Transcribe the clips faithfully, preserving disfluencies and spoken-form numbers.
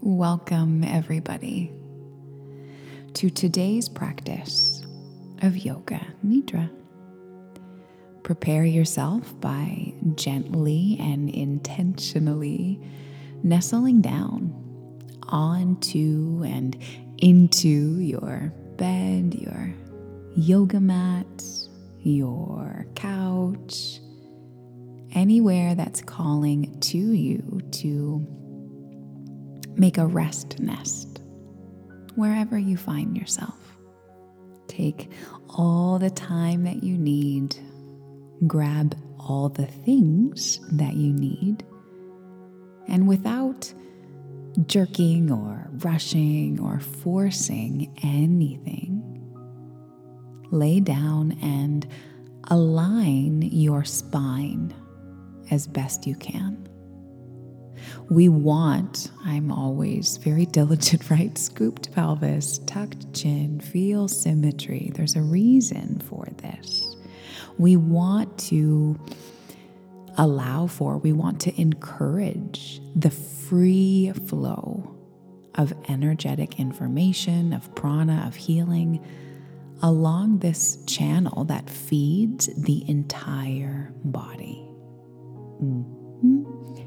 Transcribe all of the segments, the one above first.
Welcome, everybody, to today's practice of Yoga Nidra. Prepare yourself by gently and intentionally nestling down onto and into your bed, your yoga mat, your couch, anywhere that's calling to you to make a rest nest, wherever you find yourself. Take all the time that you need, grab all the things that you need, and without jerking or rushing or forcing anything, lay down and align your spine as best you can. We want, I'm always very diligent, right? Scooped pelvis, tucked chin, feel symmetry. There's a reason for this. We want to allow for, we want to encourage the free flow of energetic information, of prana, of healing along this channel that feeds the entire body. Mm-hmm.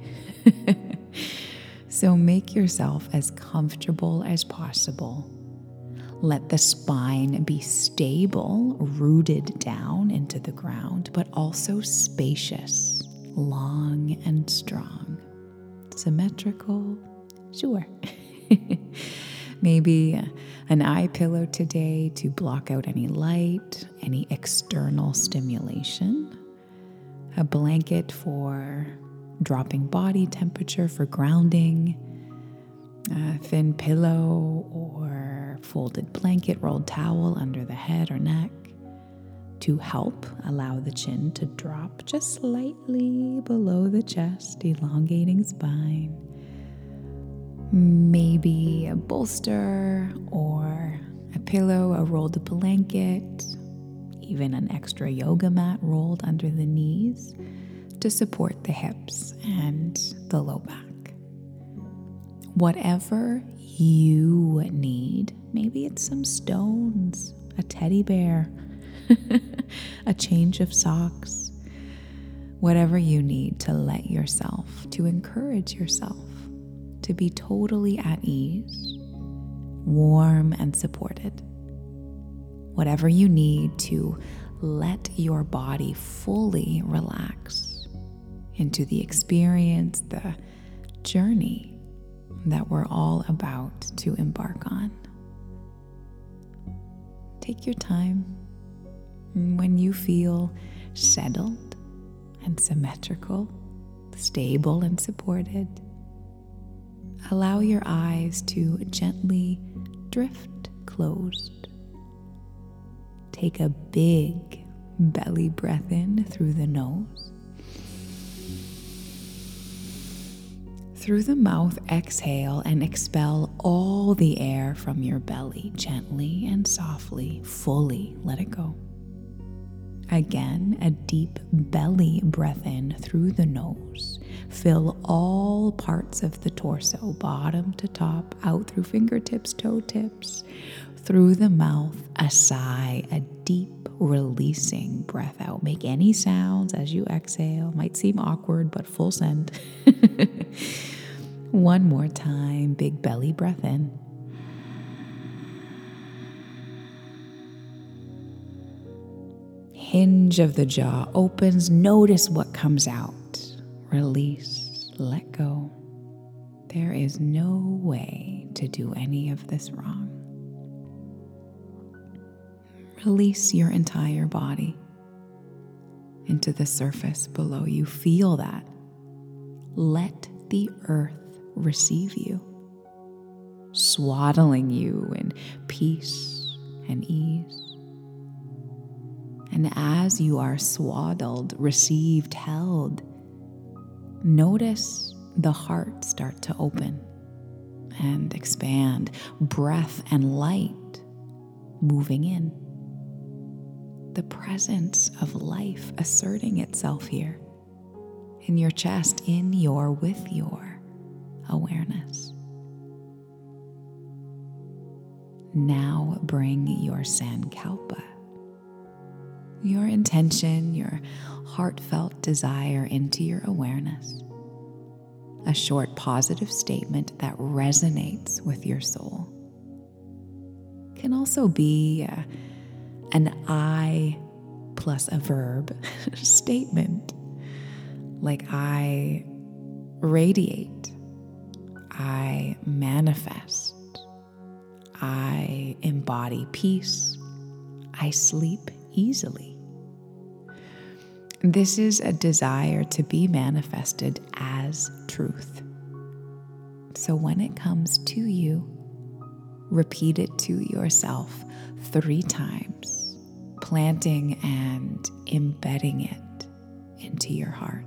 So make yourself as comfortable as possible. Let the spine be stable, rooted down into the ground, but also spacious, long and strong. Symmetrical, sure. Maybe an eye pillow today to block out any light, any external stimulation. A blanket for dropping body temperature, for grounding, a thin pillow or folded blanket, rolled towel under the head or neck to help allow the chin to drop just slightly below the chest, elongating spine. Maybe a bolster or a pillow, a rolled blanket, even an extra yoga mat rolled under the knees to support the hips and the low back. Whatever you need, maybe it's some stones, a teddy bear, a change of socks, whatever you need to let yourself, to encourage yourself to be totally at ease, warm and supported. Whatever you need to let your body fully relax into the experience, the journey that we're all about to embark on. Take your time. When you feel settled and symmetrical, stable and supported, allow your eyes to gently drift closed. Take a big belly breath in through the nose. Through the mouth, exhale and expel all the air from your belly, gently and softly, fully let it go. Again, a deep belly breath in through the nose. Fill all parts of the torso, bottom to top, out through fingertips, toe tips. Through the mouth, a sigh, a deep releasing breath out. Make any sounds as you exhale. Might seem awkward, but full send. One more time, big belly breath in. Hinge of the jaw opens. Notice what comes out. Release, let go. There is no way to do any of this wrong. Release your entire body into the surface below you. Feel that. Let the earth receive you, swaddling you in peace and ease. And as you are swaddled, received, held, notice the heart start to open and expand, breath and light moving in. The presence of life asserting itself here in your chest, in your, with your awareness. Now bring your Sankalpa, your intention, your heartfelt desire into your awareness. A short positive statement that resonates with your soul. Can also be a, an I plus a verb statement, like I radiate, I manifest, I embody peace, I sleep easily. This is a desire to be manifested as truth. So when it comes to you, repeat it to yourself three times, planting and embedding it into your heart.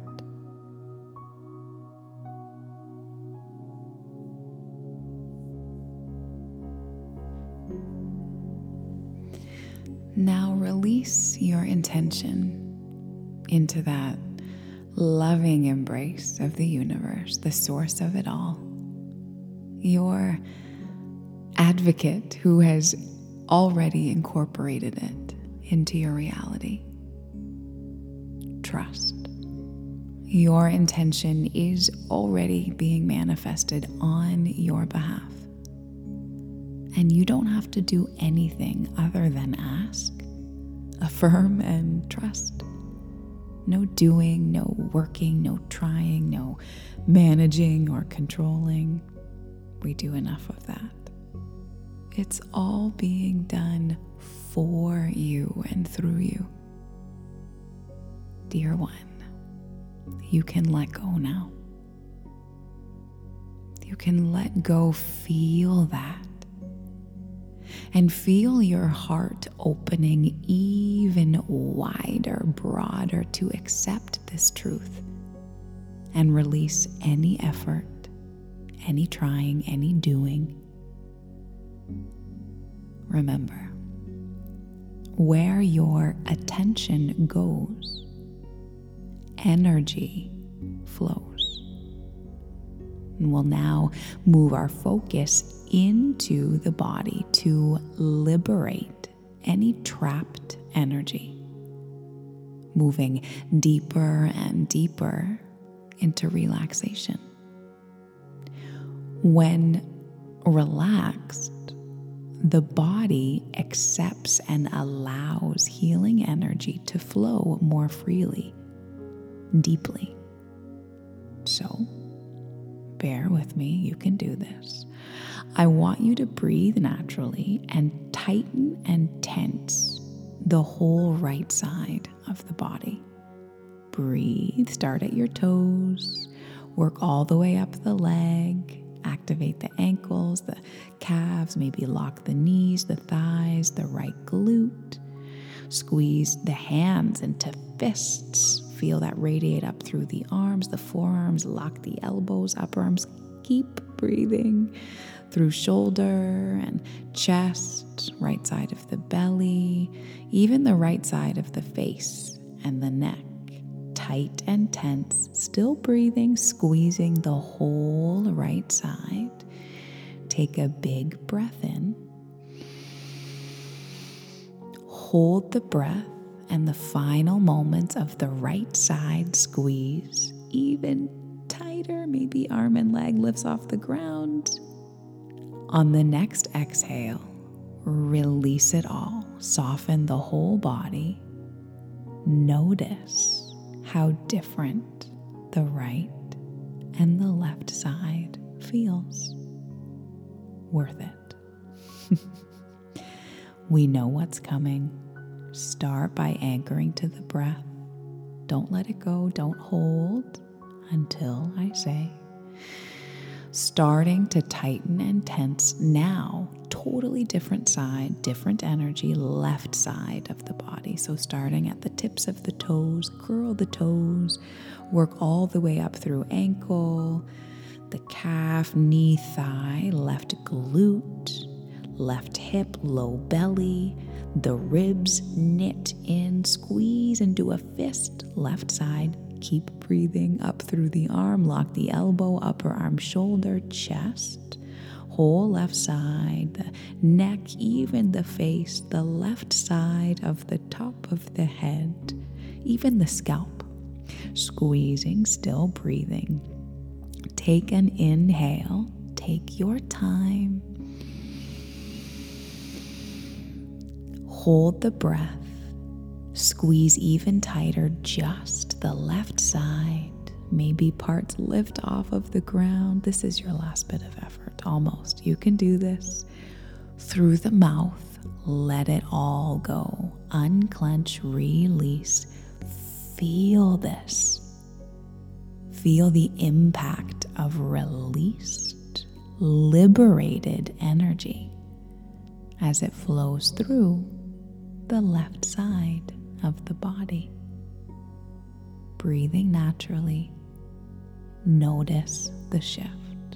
Now release your intention into that loving embrace of the universe, the source of it all. Your advocate who has already incorporated it into your reality. Trust. Your intention is already being manifested on your behalf. And you don't have to do anything other than ask, affirm, and trust. No doing, no working, no trying, no managing or controlling. We do enough of that. It's all being done for you and through you. Dear one, you can let go now. You can let go, feel that. And feel your heart opening even wider, broader to accept this truth and release any effort, any trying, any doing. Remember, where your attention goes, energy flows. And we'll now move our focus into the body to liberate any trapped energy, moving deeper and deeper into relaxation. When relaxed, the body accepts and allows healing energy to flow more freely, deeply. So, bear with me, you can do this. I want you to breathe naturally and tighten and tense the whole right side of the body. Breathe, start at your toes, work all the way up the leg, activate the ankles, the calves, maybe lock the knees, the thighs, the right glute. Squeeze the hands into fists. Feel that radiate up through the arms, the forearms, lock the elbows, upper arms. Keep breathing through shoulder and chest, right side of the belly, even the right side of the face and the neck. Tight and tense, still breathing, squeezing the whole right side. Take a big breath in. Hold the breath and the final moments of the right side squeeze even tighter. Maybe arm and leg lifts off the ground. On the next exhale, release it all. Soften the whole body. Notice how different the right and the left side feels. Worth it. We know what's coming. Start by anchoring to the breath. Don't let it go. Don't hold until I say. Starting to tighten and tense now. Totally different side, different energy, left side of the body. So starting at the tips of the toes, curl the toes, work all the way up through ankle, the calf, knee, thigh, left glute, left hip, low belly, the ribs knit in, squeeze and do a fist, left side. Keep breathing up through the arm, lock the elbow, upper arm, shoulder, chest. whole left side, the neck, even the face, the left side of the top of the head, even the scalp. Squeezing, still breathing. Take an inhale. Take your time. Hold the breath. Squeeze even tighter, just the left side. Maybe parts lift off of the ground. This is your last bit of effort, almost. You can do this. Through the mouth, let it all go. Unclench, release. Feel this. Feel the impact of released, liberated energy as it flows through the left side of the body. Breathing naturally, notice the shift.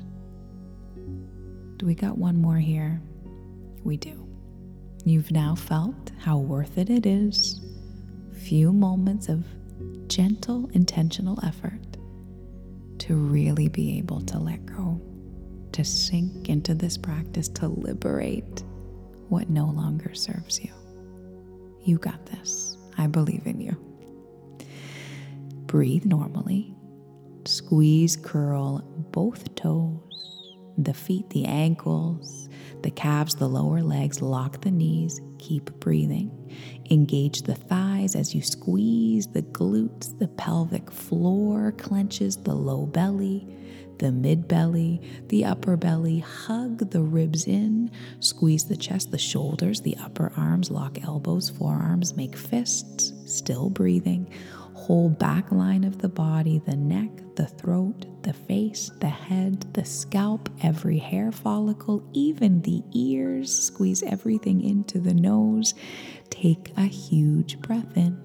Do we got one more here? We do. You've now felt how worth it it is. Few moments of gentle, intentional effort to really be able to let go, to sink into this practice, to liberate what no longer serves you. You got this. I believe in you. Breathe normally. Squeeze, curl both toes, the feet, the ankles, the calves, the lower legs. Lock the knees. Keep breathing. Engage the thighs as you squeeze the glutes. The pelvic floor clenches, the low belly, the mid belly, the upper belly. Hug the ribs in. Squeeze the chest, the shoulders, the upper arms. Lock elbows, forearms. Make fists. Still breathing. Whole back line of the body, the neck, the throat, the face, the head, the scalp, every hair follicle, even the ears. Squeeze everything into the nose. Take a huge breath in.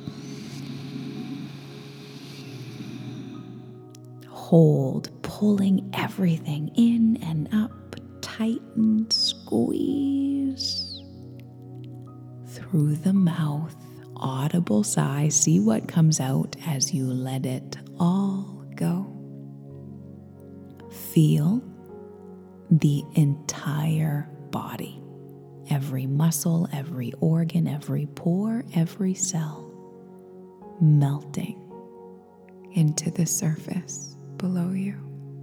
Hold, pulling everything in and up. Tighten, squeeze. Through the mouth. Audible sigh. See what comes out as you let it all go. Feel the entire body. Every muscle, every organ, every pore, every cell melting into the surface below you.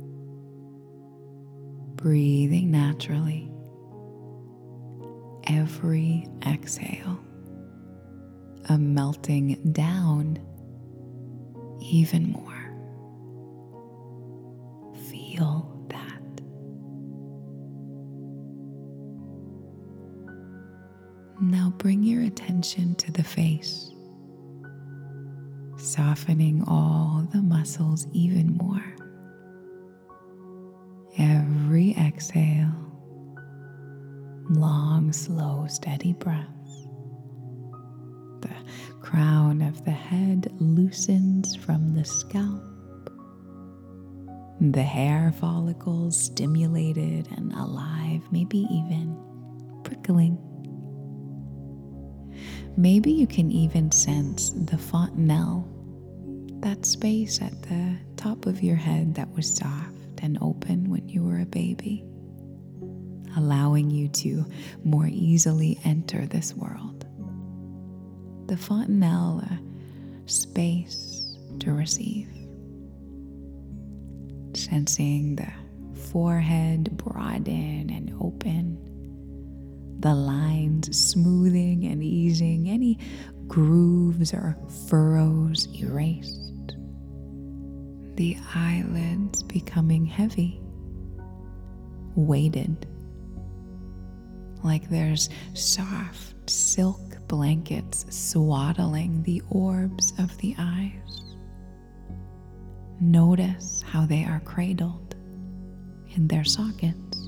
Breathing naturally. Every exhale, a melting down even more. Feel that. Now bring your attention to the face, softening all the muscles even more. Every exhale, long, slow, steady breaths. The crown of the head loosens from the scalp. The hair follicles stimulated and alive, maybe even prickling. Maybe you can even sense the fontanelle, that space at the top of your head that was soft and open when you were a baby, allowing you to more easily enter this world. The fontanelle, a space to receive. Sensing the forehead broaden and open, the lines smoothing and easing, any grooves or furrows erased, the eyelids becoming heavy, weighted, like there's soft silk blankets swaddling the orbs of the eyes. Notice how they are cradled in their sockets.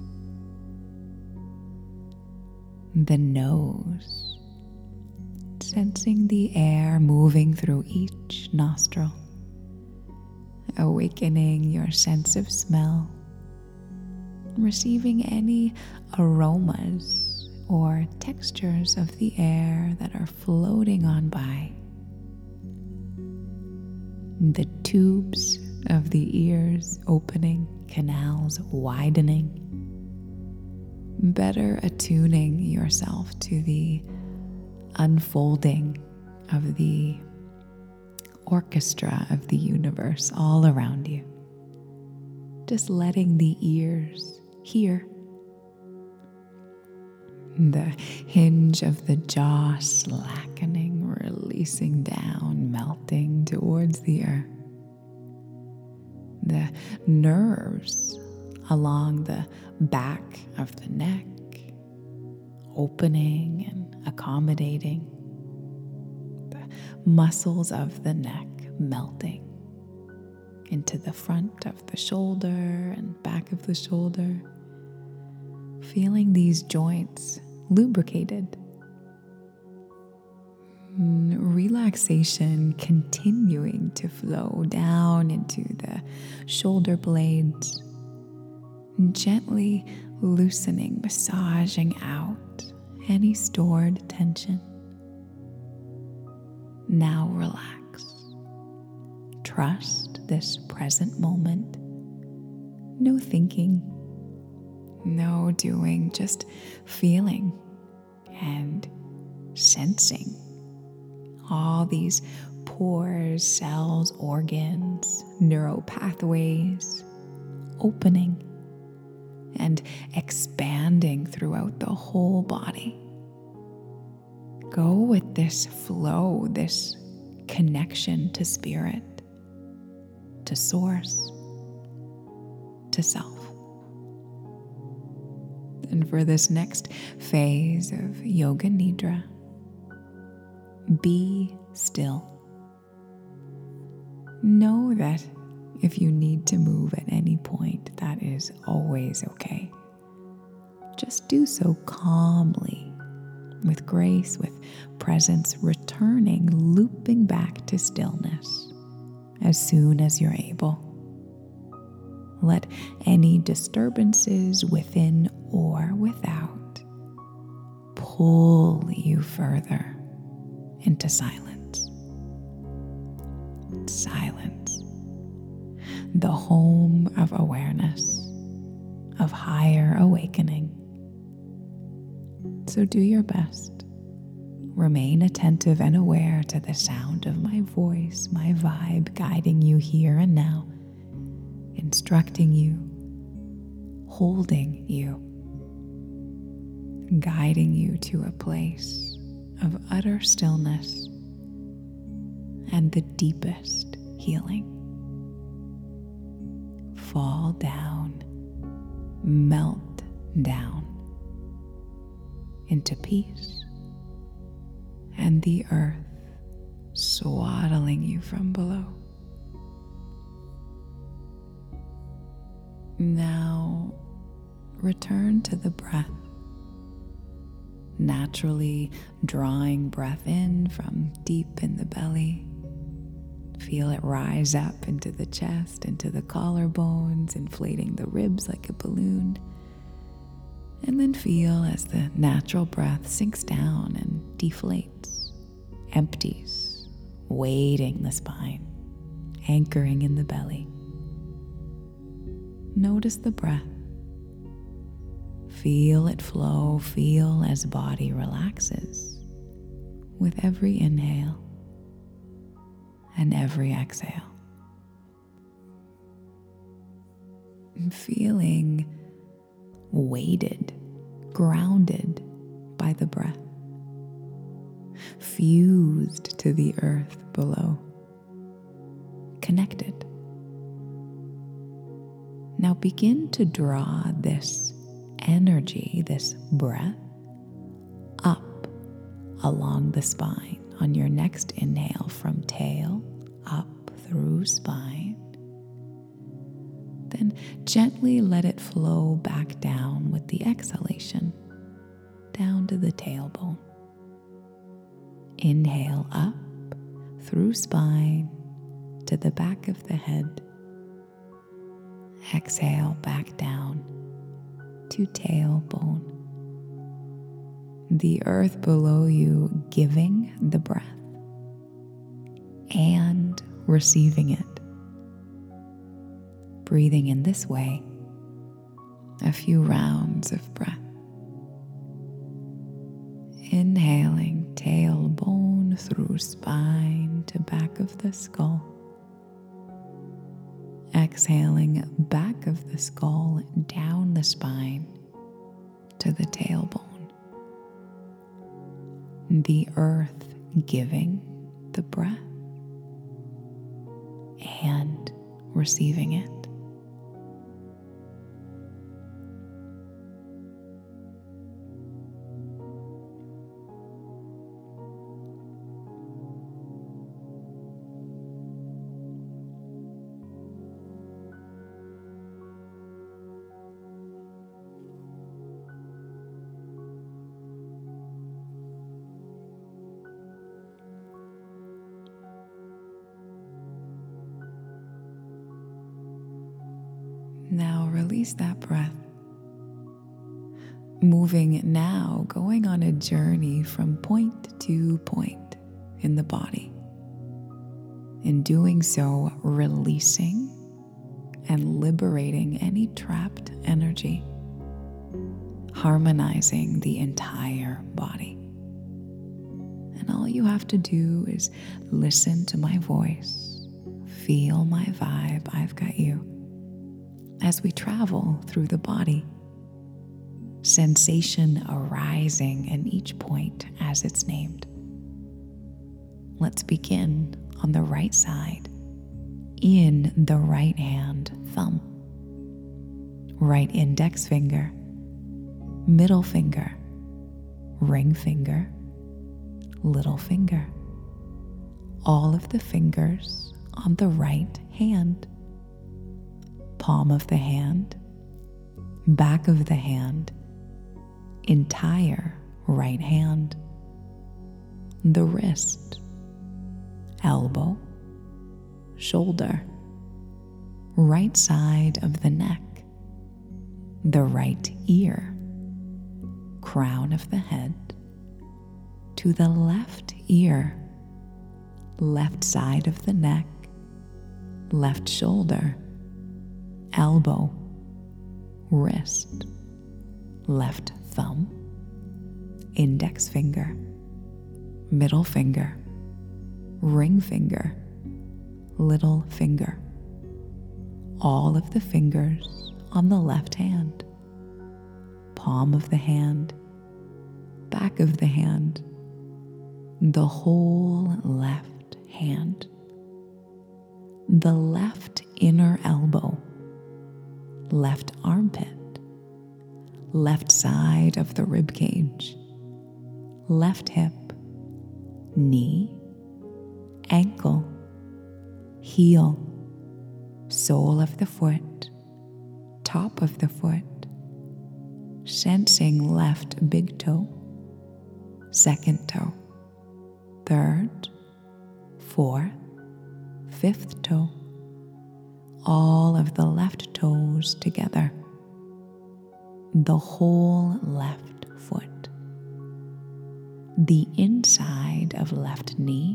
The nose, sensing the air moving through each nostril, awakening your sense of smell, receiving any aromas or textures of the air that are floating on by. The tubes of the ears opening, canals widening, better attuning yourself to the unfolding of the orchestra of the universe all around you. Just letting the ears hear. The hinge of the jaw slackening, releasing down, melting towards the earth. The nerves along the back of the neck opening and accommodating. The muscles of the neck melting into the front of the shoulder and back of the shoulder. Feeling these joints lubricated. Relaxation continuing to flow down into the shoulder blades, gently loosening, massaging out any stored tension. Now relax. Trust this present moment. No thinking. No doing, just feeling and sensing all these pores, cells, organs, neural pathways opening and expanding throughout the whole body. Go with this flow, this connection to spirit, to source, to self. And for this next phase of Yoga Nidra, be still. Know that if you need to move at any point, that is always okay. Just do so calmly, with grace, with presence, returning, looping back to stillness as soon as you're able. Let any disturbances within or without pull you further into silence. Silence, the home of awareness, of higher awakening. So do your best. Remain attentive and aware to the sound of my voice, my vibe guiding you here and now, instructing you, holding you, guiding you to a place of utter stillness and the deepest healing. Fall down, melt down into peace and the earth swaddling you from below. Now, return to the breath, naturally drawing breath in from deep in the belly. Feel it rise up into the chest, into the collarbones, inflating the ribs like a balloon. And then feel as the natural breath sinks down and deflates, empties, weighting the spine, anchoring in the belly. Notice the breath. Feel it flow, feel as body relaxes with every inhale and every exhale. And feeling weighted, grounded by the breath, fused to the earth below, connected. Now begin to draw this energy, this breath, up along the spine on your next inhale from tail up through spine. Then gently let it flow back down with the exhalation, down to the tailbone. Inhale up through spine to the back of the head. Exhale back down to tailbone. The earth below you giving the breath and receiving it. Breathing in this way, a few rounds of breath through spine to back of the skull. Exhaling back of the skull down the spine to the tailbone. The earth giving the breath and receiving it. Now release that breath. Moving now, going on a journey from point to point in the body. In doing so, releasing and liberating any trapped energy, harmonizing the entire body. And all you have to do is listen to my voice, feel my vibe, I've got you, as we travel through the body. Sensation arising in each point as it's named. Let's begin on the right side, in the right hand thumb, right index finger, middle finger, ring finger, little finger. All of the fingers on the right hand. Palm of the hand, back of the hand, entire right hand, the wrist, elbow, shoulder, right side of the neck, the right ear, crown of the head, to the left ear, left side of the neck, left shoulder, elbow, wrist, left thumb, index finger, middle finger, ring finger, little finger. All of the fingers on the left hand, palm of the hand, back of the hand, the whole left hand, the left inner elbow, left armpit, left side of the rib cage, left hip, knee, ankle, heel, sole of the foot, top of the foot, sensing left big toe, second toe, third, fourth, fifth toe, all of the left toes together, the whole left foot, the inside of left knee,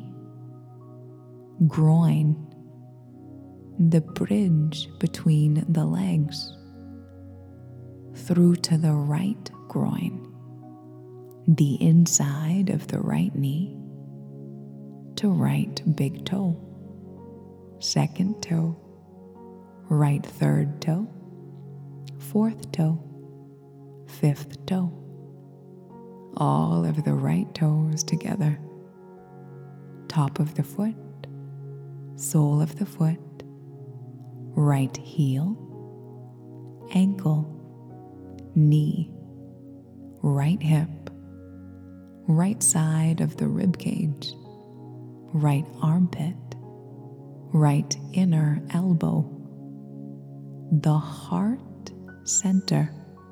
groin, the bridge between the legs, through to the right groin, the inside of the right knee, to right big toe, second toe, right third toe, fourth toe, fifth toe, all of the right toes together, top of the foot, sole of the foot, right heel, ankle, knee, right hip, right side of the rib cage, right armpit, right inner elbow, the heart center,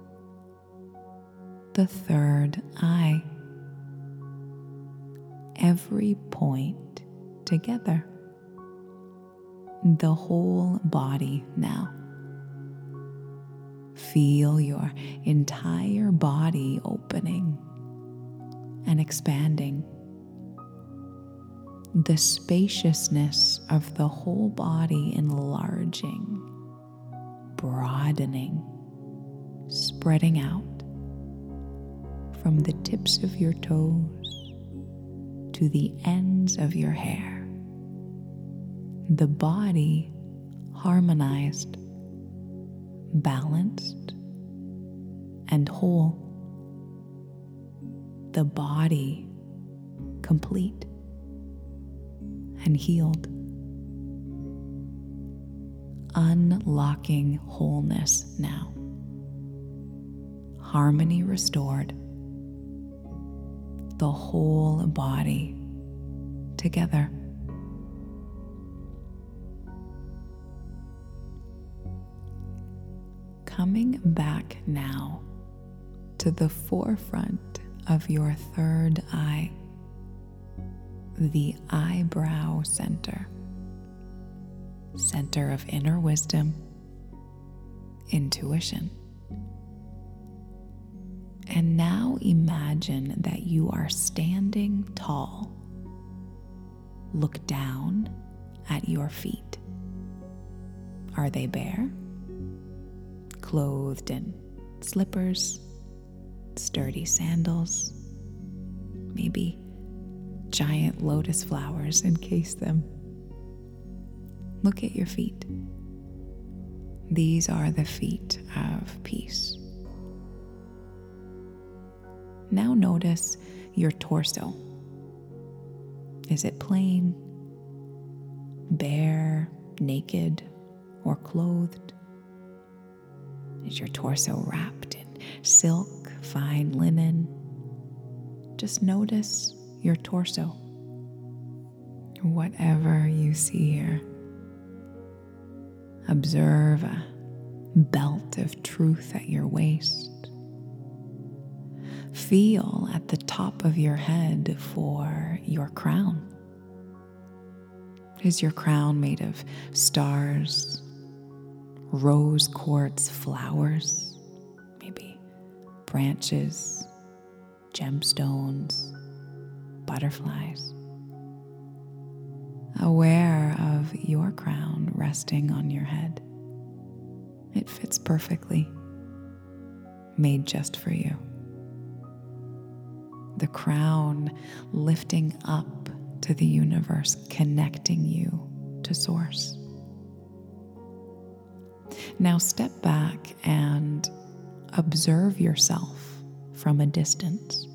the third eye, every point together, the whole body now. Feel your entire body opening and expanding. The spaciousness of the whole body enlarging, broadening, spreading out from the tips of your toes to the ends of your hair. The body harmonized, balanced, and whole. The body complete and healed. Unlocking wholeness now. Harmony restored. The whole body together. Coming back now to the forefront of your third eye, the eyebrow center, center of inner wisdom, intuition. And now imagine that you are standing tall. Look down at your feet. Are they bare? Clothed in slippers, sturdy sandals, maybe giant lotus flowers encase them. Look at your feet. These are the feet of peace. Now notice your torso. Is it plain, bare, naked, or clothed? Is your torso wrapped in silk, fine linen? Just notice your torso. Whatever you see here. Observe a belt of truth at your waist. Feel at the top of your head for your crown. Is your crown made of stars, rose quartz flowers, maybe branches, gemstones, butterflies? Aware of your crown resting on your head. It fits perfectly, made just for you. The crown lifting up to the universe, connecting you to Source. Now step back and observe yourself from a distance.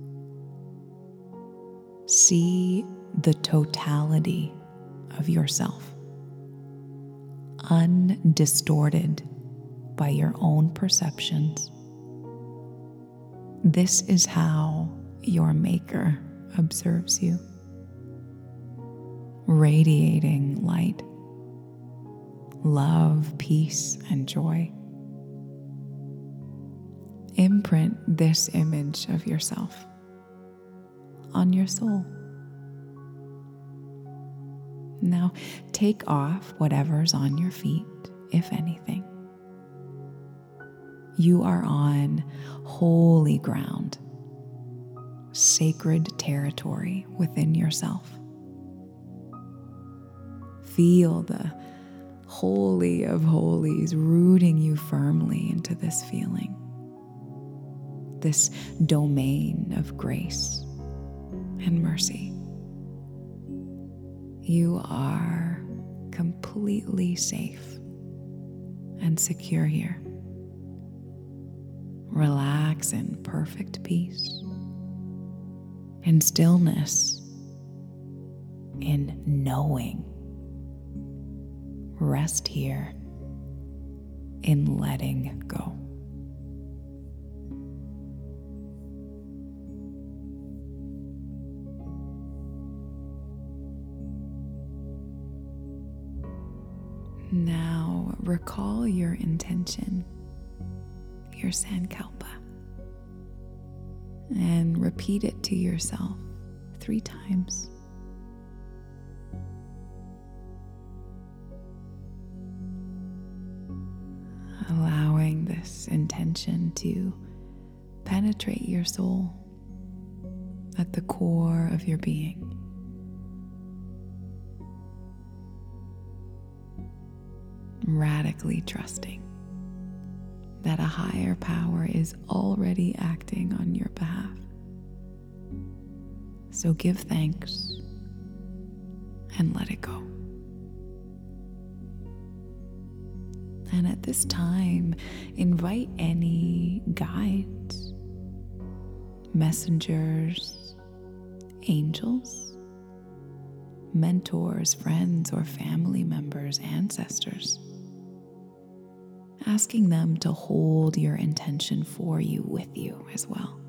See the totality of yourself, undistorted by your own perceptions. This is how your Maker observes you, radiating light, love, peace, and joy. Imprint this image of yourself on your soul. Now take off whatever's on your feet, if anything. You are on holy ground, sacred territory within yourself. Feel the holy of holies rooting you firmly into this feeling, this domain of grace and mercy. You are completely safe and secure here. Relax in perfect peace, in stillness, in knowing. Rest here in letting go. Now recall your intention, your Sankalpa, and repeat it to yourself three times. Allowing this intention to penetrate your soul at the core of your being. Radically trusting that a higher power is already acting on your behalf. So give thanks and let it go. And at this time, invite any guides, messengers, angels, mentors, friends, or family members, ancestors, asking them to hold your intention for you with you as well,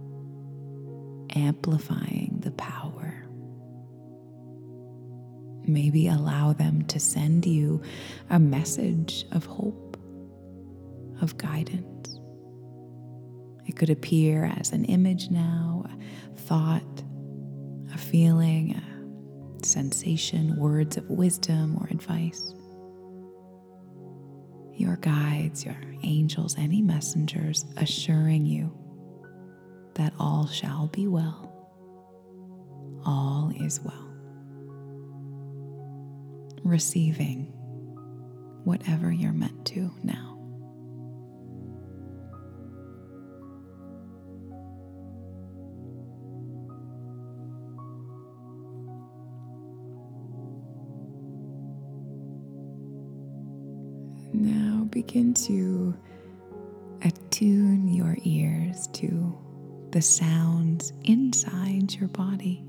amplifying the power. Maybe allow them to send you a message of hope, of guidance. It could appear as an image now, a thought, a feeling, a sensation, words of wisdom or advice. Your guides, your angels, any messengers assuring you that all shall be well. All is well. Receiving whatever you're meant to now. Now begin to attune your ears to the sounds inside your body.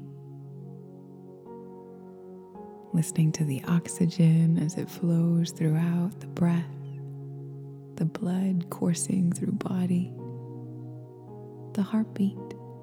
Listening to the oxygen as it flows throughout the breath, the blood coursing through body, the heartbeat,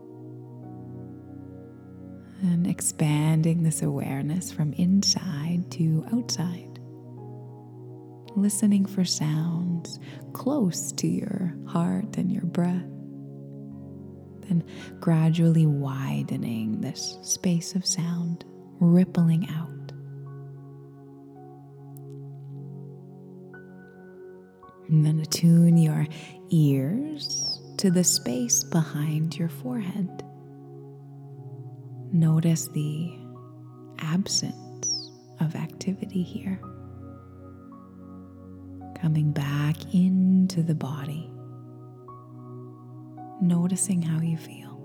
and expanding this awareness from inside to outside. Listening for sounds close to your heart and your breath, then gradually widening this space of sound, rippling out. And then attune your ears to the space behind your forehead. Notice the absence of activity here. Coming back into the body. Noticing how you feel.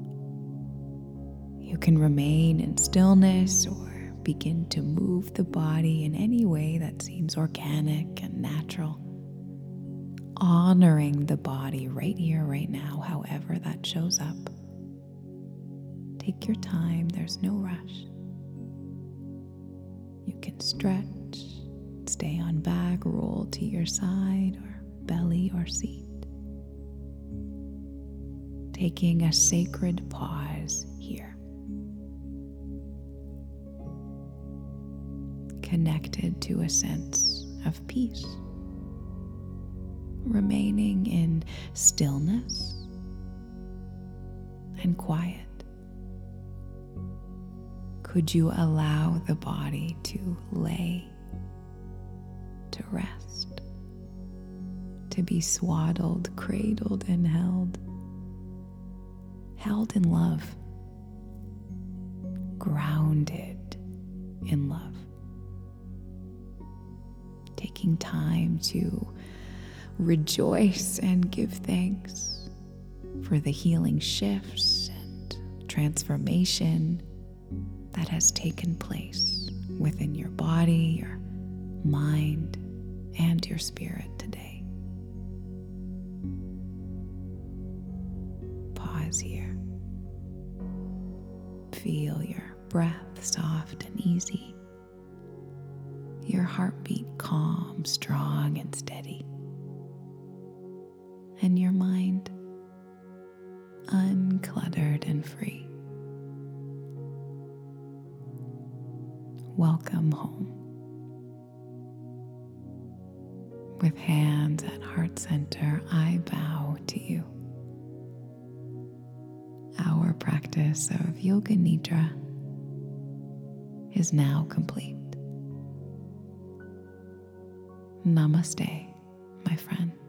You can remain in stillness or begin to move the body in any way that seems organic and natural. Honoring the body right here, right now, however that shows up. Take your time, there's no rush. You can stretch, stay on back, roll to your side or belly or seat. Taking a sacred pause here. Connected to a sense of peace. Remaining in stillness and quiet. Could you allow the body to lay, to rest, to be swaddled, cradled, and held, held in love, grounded in love, taking time to rejoice and give thanks for the healing shifts and transformation that has taken place within your body, your mind, and your spirit today. Pause here. Feel your breath soft and easy. Your heartbeat calm, strong, and steady. And your mind uncluttered and free. Welcome home. With hands at heart center, I bow to you. Our practice of Yoga Nidra is now complete. Namaste, my friend.